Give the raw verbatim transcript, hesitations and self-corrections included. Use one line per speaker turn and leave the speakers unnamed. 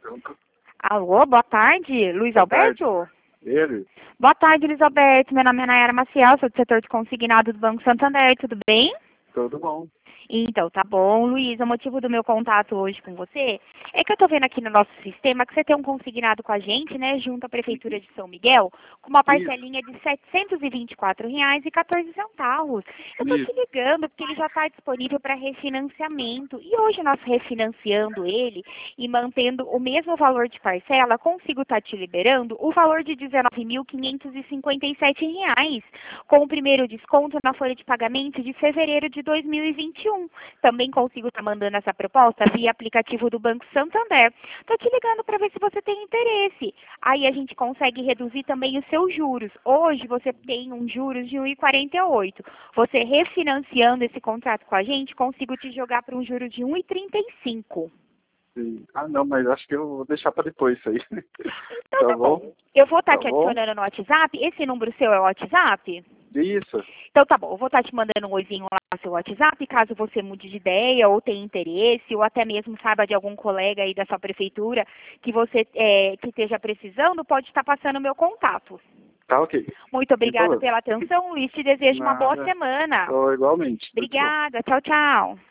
Alô, boa tarde, Luiz
Boa
Alberto?
tarde. Ele?
Boa tarde, Luiz Alberto. Meu nome é Nayara Maciel, sou do setor de consignado do Banco Santander, tudo bem?
Tudo bom.
Então, tá bom, Luiz. O motivo do meu contato hoje com você é que eu tô vendo aqui no nosso sistema que você tem um consignado com a gente, né, junto à Prefeitura de São Miguel, com uma parcelinha de setecentos e vinte e quatro reais e quatorze centavos. Eu tô te
Isso.
ligando porque ele já está disponível para refinanciamento. E hoje nós refinanciando ele e mantendo o mesmo valor de parcela, consigo estar te liberando o valor de dezenove mil quinhentos e cinquenta e sete reais, com o primeiro desconto na folha de pagamento de fevereiro de dois mil e vinte e um. Também consigo estar mandando essa proposta via aplicativo do Banco Santander. Estou te ligando para ver se você tem interesse. Aí a gente consegue reduzir também os seus juros. Hoje você tem um juros de um vírgula quarenta e oito. Você refinanciando esse contrato com a gente, consigo te jogar para um juros de um vírgula trinta e cinco.
Sim. Ah, não, mas acho que eu vou deixar para depois isso aí.
Então
Tá
tá
bom?
bom. Eu vou estar
Tá
te
bom?
adicionando no WhatsApp. Esse número seu é o WhatsApp?
Isso.
Então tá bom, eu vou estar te mandando um oizinho lá no seu WhatsApp, caso você mude de ideia ou tenha interesse, ou até mesmo saiba de algum colega aí da sua prefeitura que você é, que esteja precisando, pode estar passando o meu contato.
Tá ok.
Muito
Sem
obrigada
problema.
pela atenção, Luiz. Te desejo uma boa
Nada.
semana.
Tô igualmente. Tudo de bom.
Obrigada. Tchau, tchau.